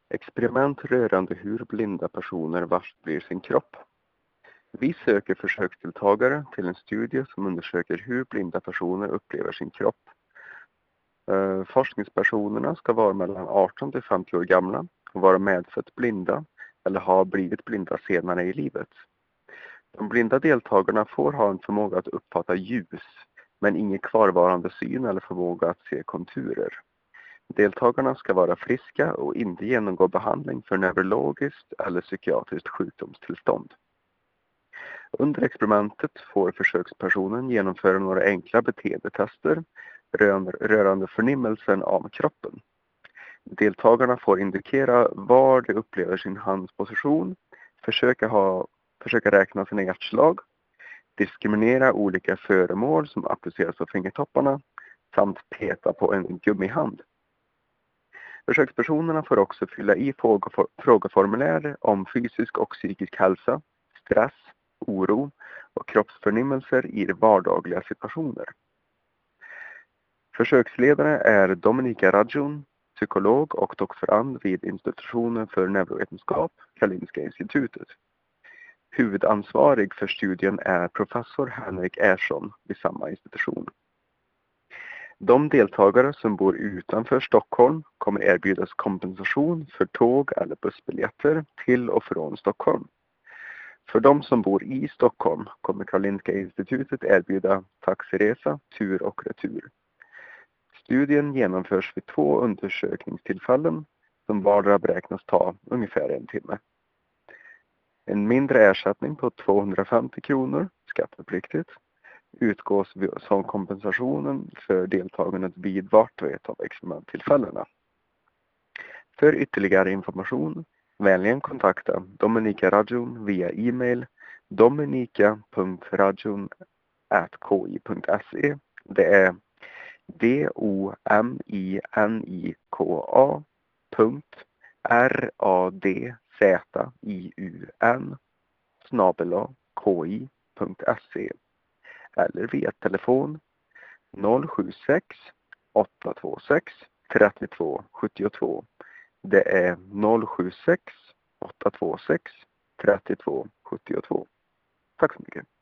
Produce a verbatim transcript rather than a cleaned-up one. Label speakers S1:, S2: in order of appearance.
S1: Experiment rörande hur blinda personer vars blir sin kropp. Vi söker försöksdeltagare till en studie som undersöker hur blinda personer upplever sin kropp. Eh, forskningspersonerna ska vara mellan arton till femtio år gamla och vara medfött blinda eller ha blivit blinda senare i livet. De blinda deltagarna får ha en förmåga att uppfatta ljus, men ingen kvarvarande syn eller förmåga att se konturer. Deltagarna ska vara friska och inte genomgå behandling för neurologiskt eller psykiatriskt sjukdomstillstånd. Under experimentet får försökspersonen genomföra några enkla beteendetester rörande förnimmelsen av kroppen. Deltagarna får indikera var de upplever sin handsposition, försöka, ha, försöka räkna sina hjärtslag, diskriminera olika föremål som appliceras på fingertopparna samt peta på en gummihand. Försökspersonerna får också fylla i frågeformulär om fysisk och psykisk hälsa, stress, oro och kroppsförnimmelser i vardagliga situationer. Försöksledare är Dominika Radjon, psykolog och doktorand vid institutionen för neurovetenskap, Karolinska institutet. Huvudansvarig för studien är professor Henrik Ersson vid samma institution. De deltagare som bor utanför Stockholm kommer erbjudas kompensation för tåg- eller bussbiljetter till och från Stockholm. För de som bor i Stockholm kommer Karolinska institutet erbjuda taxiresa, tur och retur. Studien genomförs vid två undersökningstillfällen som vardera beräknas ta ungefär en timme. En mindre ersättning på tvåhundrafemtio kronor, skattepliktigt, utgås som kompensationen för deltagandet vid vart och ett av experimenttillfällena. För ytterligare information vänligen kontakta Dominika Radjon via e-mail dominika punkt radjon at k i punkt se. Det är d o m i n i k a punkt r a d z i u n snabel-a k i punkt se eller via telefon noll sju sex åtta två sex tre två sju två. Det är noll sju sex åtta två sex tre två sju två. Tack så mycket.